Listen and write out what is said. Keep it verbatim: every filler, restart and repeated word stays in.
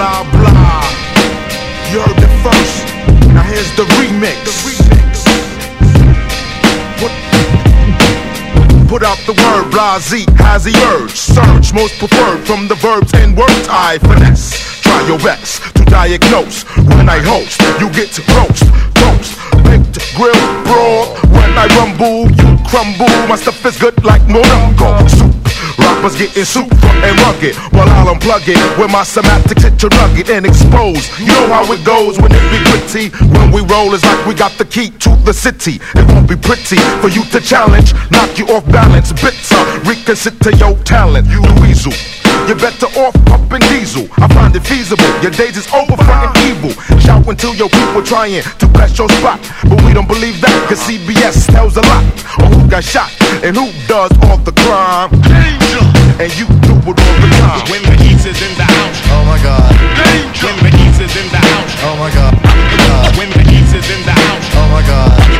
blah blah. You heard it first. Now here's the remix. Put, put out the word blase, has the urge. Surge, most preferred from the verbs and words I finesse. Try your best to diagnose. When I host, you get to roast, toast, baked, grilled, broad. When I rumble, you crumble. My stuff is good like Morongo soup. Rappers getting super and rugged while I'll unplug it with my semantics hit you rugged and exposed. You know how it goes when it be gritty. When we roll, it's like we got the key to the city. It won't be pretty for you to challenge, knock you off balance. Bitter, reconsider your talent. You the weasel. You're better off pumping diesel. I find it feasible. Your days is over, frontin' evil. Shout until your people trying to bless your spot. But we don't believe that, cause C B S tells a lot on who got shot and who does all the crime. Danger! And you do it all the time. When the East is in the house. Oh my God. Danger! When the East is in the house. Oh my God. Oh my God. When the East is in the house. Oh my God.